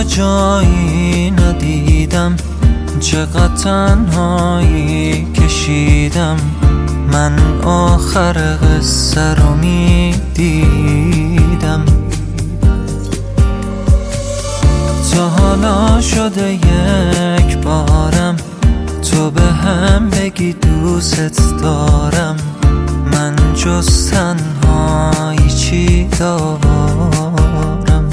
جایی ندیدم، چقدر تنهایی کشیدم. من آخر قصه رو میدیدم. تا حالا شده یک بارم تو به هم بگی دوست دارم. من جز تنهایی چی دارم؟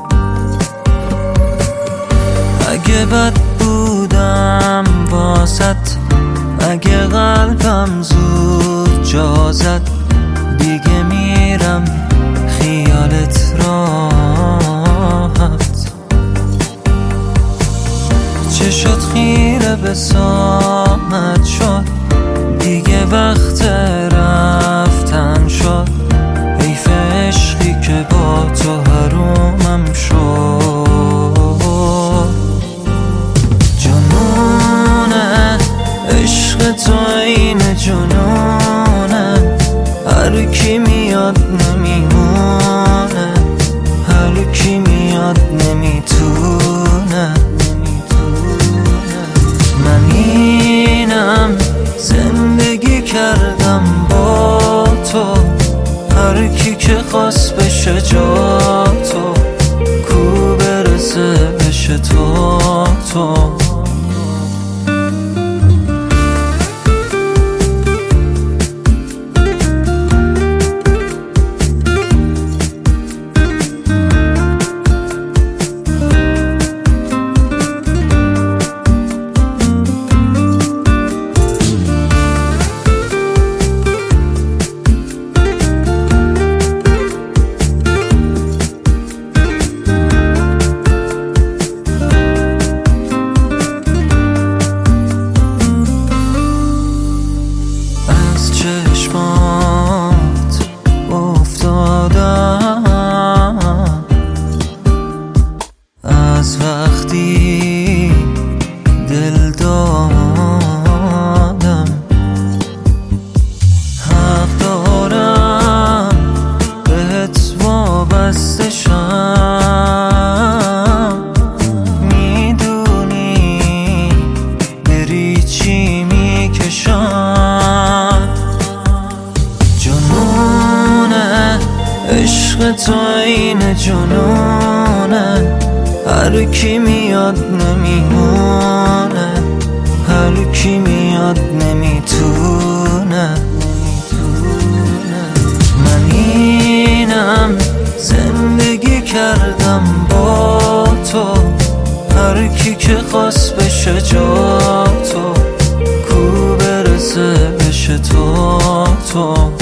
اگه بد بودم واسط، اگه قلبم زود جا زد، دیگه میرم خیالت راحت. چه شد خیره به سامت شد، دیگه وقت رفتن شد. حیف عشقی که با تو حرومم شد. جنونه عشق تو این جنونه، هر کی میاد نمیمونه، هر کی میاد نمیتونه. من اینم زندگی کردم با تو، هر کی که خواست بشه جا تو، کو برسه بشه تو. چشمات افتادم از وقتی دل دادم. حق دارم بهت وابسته شم، میدونی بری چی میکشم. جنونه عشق تو این جنونه، هر کی میاد نمیمونه، هر کی میاد نمیتونه. من اینم زندگی کردم با تو، هر کی که خواست بشه جا تو، کو برسه بشه تو.